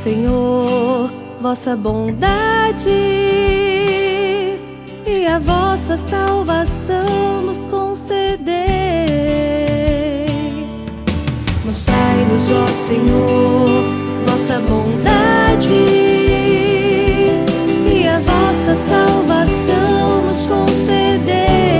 Senhor, vossa bondade e a vossa salvação nos concedei. Mostrai-nos, ó Senhor, vossa bondade e a vossa salvação nos concedei.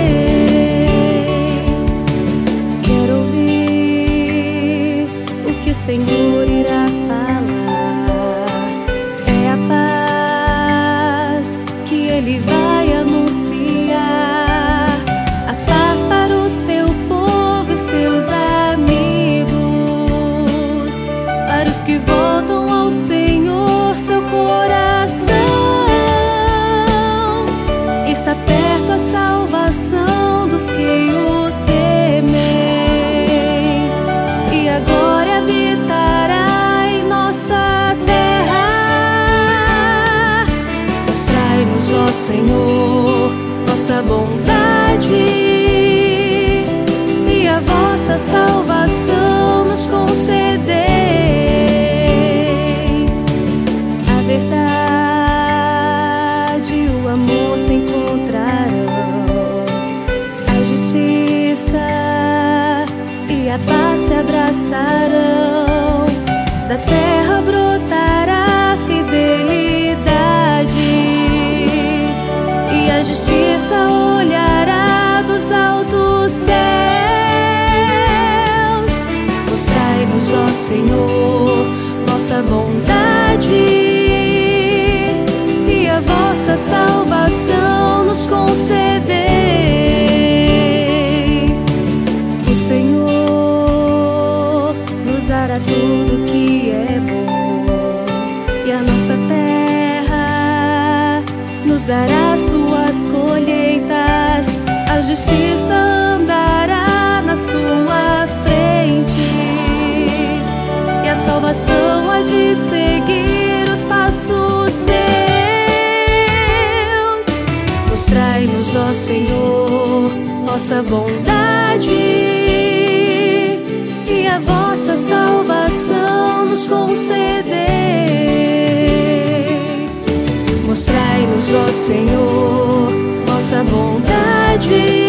Quero ouvir o que o Senhor irá falar. É a paz que Ele vai anunciar, a paz para o seu povo e seus amigos, para os que voltam ao Senhor seu coração. Está perto a salvação dos que o temem, e agora habitará em nossa terra. Mostrai-nos, ó Senhor, vossa bondade e a vossa salvação nos concedei. A verdade e o amor se encontrarão, a justiça e a paz se abraçarão. Da terra brotará a fidelidade e a justiça olhará dos altos céus. Mostrai-nos, ó Senhor, vossa bondade e a vossa salvação nos concedei. O Senhor nos dará tudo que é bom, e a nossa terra nos dará suas colheitas. A justiça andará na sua frente e a salvação há de seguir os passos seus. Mostrai-nos, ó Senhor, vossa bondade e a vossa salvação nos concedei. Mostrai-nos, ó Senhor, vossa bondade